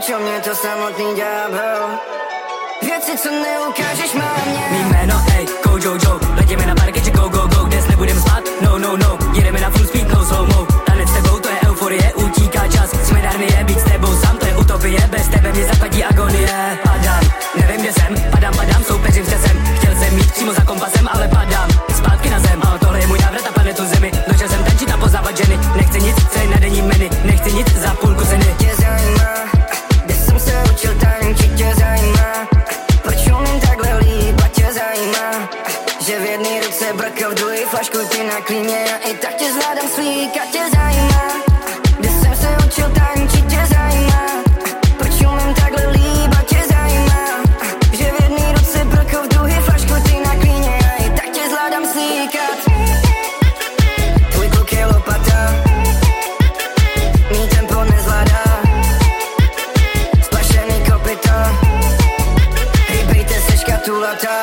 naučil mě to samotný ďábel. Věci, co neukážeš, má mě. Mý jméno, hej, Joe, letíme na parkeče, go, dnes nebudem spát, no, jedeme na full speed, no slow-mo. Tanec s tebou, to je euforie, utíká čas, jsme darmie, být s tebou sám, to je utopie, bez tebe mě zapadí agonie. Padám, nevím kde jsem, padám, soupeřím se sem, chtěl jsem mít přímo za kompasem, ale padám, zpátky na zem, ale tohle je můj návrat na planetu Zemi, došel jsem tančit a poznávat ženy, nechci nic, co je na denní menu, nechci nic za půlku ceny. Tě zajímá, kde jsem se učil tančit, tě zajímá, proč umím takhle líp a tě zajímá, že v jedný ruce brka, v druhý flašku ty na klíně, já i tak tě zvládám slíkat, tě zajímá, kde jsem se učil tančit, tě zajímá, proč umím takhle líp a tě zajímá, že v jedný ruce brka, v druhý flašku ty na klíně, já i tak tě zvládám slíkat.